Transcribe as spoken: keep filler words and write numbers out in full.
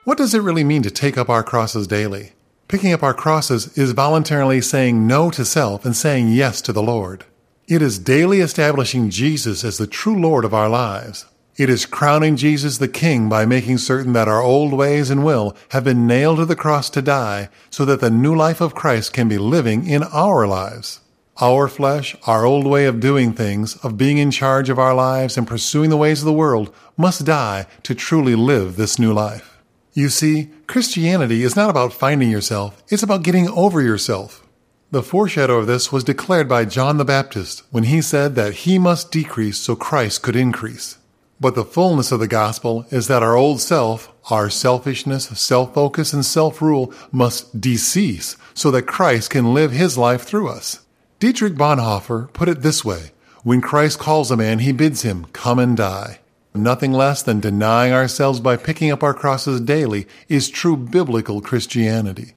What does it really mean to take up our crosses daily? Picking up our crosses is voluntarily saying no to self and saying yes to the Lord. It is daily establishing Jesus as the true Lord of our lives. It is crowning Jesus the King by making certain that our old ways and will have been nailed to the cross to die so that the new life of Christ can be living in our lives. Our flesh, our old way of doing things, of being in charge of our lives and pursuing the ways of the world, must die to truly live this new life. You see, Christianity is not about finding yourself, it's about getting over yourself. The foreshadow of this was declared by John the Baptist when he said that he must decrease so Christ could increase. But the fullness of the gospel is that our old self, our selfishness, self-focus, and self-rule must decease so that Christ can live his life through us. Dietrich Bonhoeffer put it this way: when Christ calls a man, he bids him come and die. Nothing less than denying ourselves by picking up our crosses daily is true biblical Christianity.